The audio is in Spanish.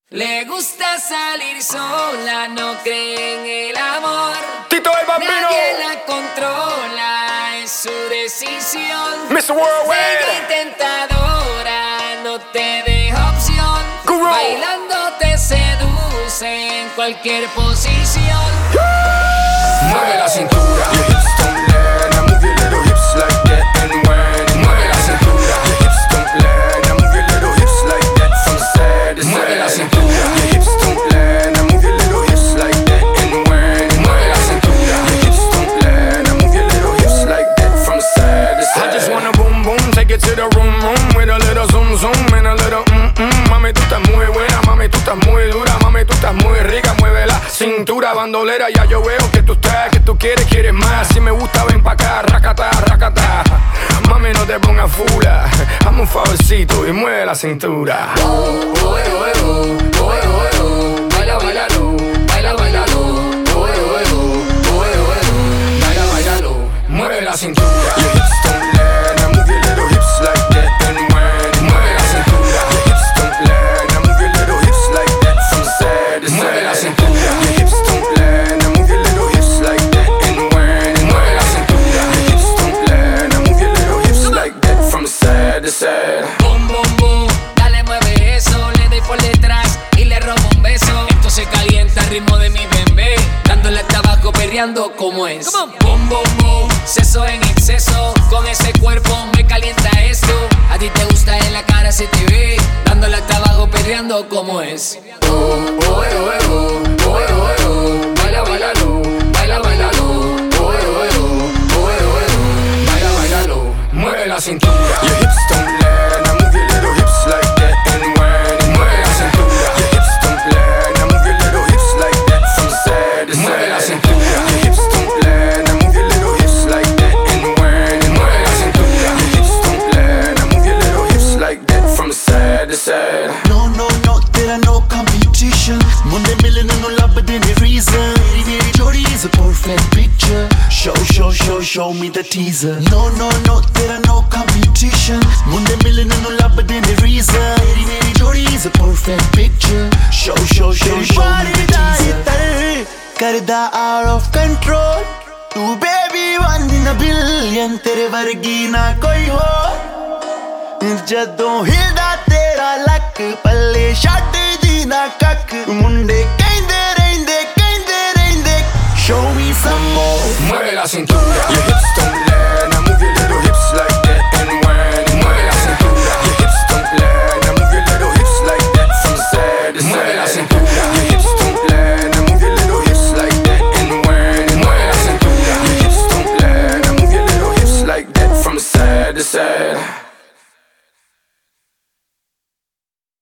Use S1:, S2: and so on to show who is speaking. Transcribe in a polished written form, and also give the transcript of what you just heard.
S1: Le gusta salir sola, no cree en el amor.
S2: Tito el Bambino.
S1: Nadie la controla, es su decisión.
S2: Mr. Worldwide.
S1: Bella y tentadora, no te deja opción.
S2: Guru.
S1: Bailando te seduce en cualquier posición.
S2: Mueve la cintura. Your hips don't lie. Now move your little hips like that and whine. Mueve la cintura. Your hips don't lie. Now move your little hips like that from side to side. Mueve la cintura. Your hips don't lie. Now move your little hips like that and whine. Mueve la cintura. Your hips don't lie. Now move your little hips like that from side to side. I just wanna boom boom, take it to the room room with a little zoom zoom and a little Mami, tú estás muy buena, mami, tú estás muy dura, mami, tú estás muy rica, mueve la cintura, bandolera, ya yo veo que tú estás, que tú quieres más. Si me gusta, ven pa' acá, racata, racata. Mami, no te pongas fula, hazme un favorcito y mueve la cintura. Baila, bailalo, baila, bailalo. Baila, bailalo, mueve la cintura. Your hips don't lie, now move your little hips like that and whine. Mueve la cintura. Your hips don't lie, now move your little hips like that from side to side. Mueve la cintura. Your hips don't lie, now move your little hips like that and whine. Mueve la cintura. Your hips don't lie, now move your little hips like that from side to side.
S1: Boom, boom, boom, dale, mueve eso. Le doy por detrás y le robo un beso. Esto se calienta al ritmo de mi bebé, dándole hasta abajo, perreando como es. Boom, boom, boom, seso en exceso. Con ese cuerpo me calienta esto. A ti te gusta, en la cara se te ve, dándole hasta abajo, perreando como es.
S2: Baila, bailalo, baila, bailalo. Baila, bailalo, mueve la cintura. Your hips don't lie, now move your little hips like that and whine. Mueve la cintura. Your hips don't lie, now move your little hips like that from side to side. Mueve la cintura. Your hips don't lie, now move your little hips like that and whine. Mueve la cintura. Your hips don't lie, now move your little hips like that from side to side.
S3: No, no, no, there no competition. Munde milne no labde ni reason. Meri jodi is a perfect picture. Show me the teaser. No, no, no, there no competition. Munde milne no labde ni reason. Meri jodi is a perfect picture. Show me the teaser. Karda out of control. Tu baby one in a billion. Tere vargi na koi ho. ਜਦੋਂ ਹਿਲਦਾ ਤੇਰਾ ਲੱਕ ਪੱਲੇ ਛੱਡ ਦੀ ਨਾ ਕੱਖ ਮੁੰਡੇ ਕਹਿੰਦੇ ਰਹਿੰਦੇ show me some more.
S2: Mueve la cintura. Your hips don't lie, now move your little hips like that and whine. Mueve la cintura. Your hips don't lie, now move your little hips like that from side to side. Mueve la cintura. Your hips don't lie, now move your little hips like that and whine. Mueve la cintura. Your hips don't lie, now move your little hips like that from side to side.